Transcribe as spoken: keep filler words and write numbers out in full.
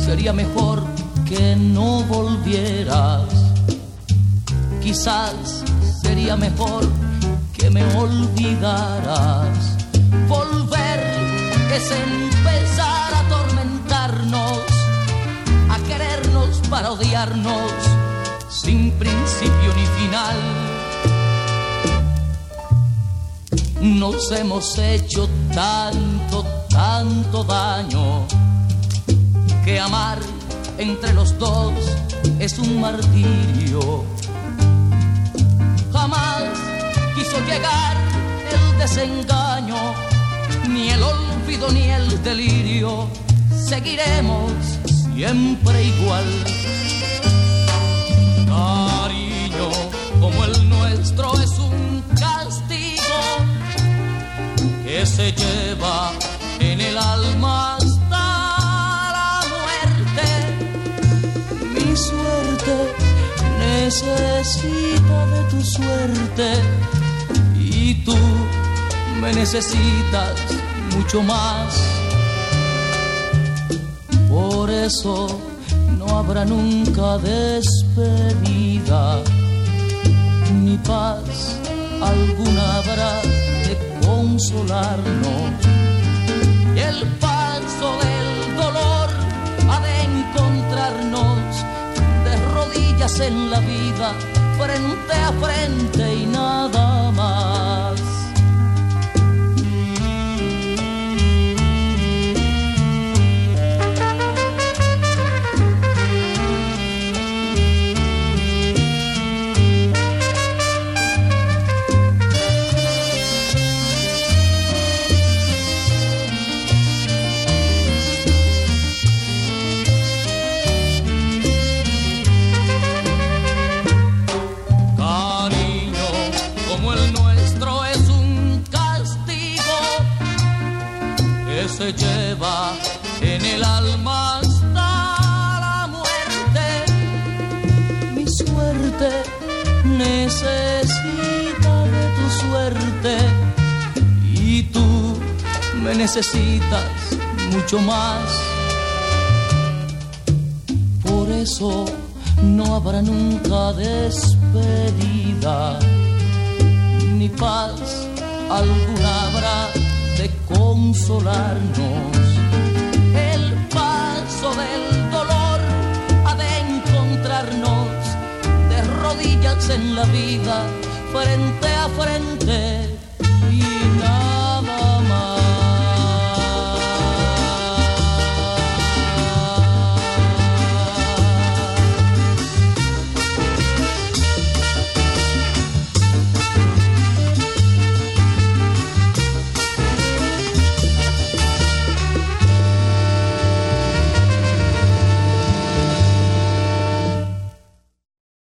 sería mejor que no volvieras. Quizás sería mejor que me olvidaras. Volver es empezar a atormentarnos, a querernos para odiarnos, sin principio ni final. Nos hemos hecho tanto, tanto daño, que amar entre los dos es un martirio. Jamás quiso llegar el desengaño, ni el olvido ni el delirio. Seguiremos siempre igual. Cariño como el nuestro es un castigo que se lleva en el alma hasta la muerte. Mi suerte necesita de tu suerte, y tú me necesitas mucho más. Por eso no habrá nunca despedida, ni paz alguna habrá de consolarnos. Y el paso del dolor ha de encontrarnos de rodillas en la vida, frente a frente y nada más. Se lleva en el alma hasta la muerte. Mi suerte necesita de tu suerte, y tú me necesitas mucho más. Por eso no habrá nunca despedida, ni paz alguna habrá de consolarnos. El paso del dolor ha de encontrarnos de rodillas en la vida, frente a frente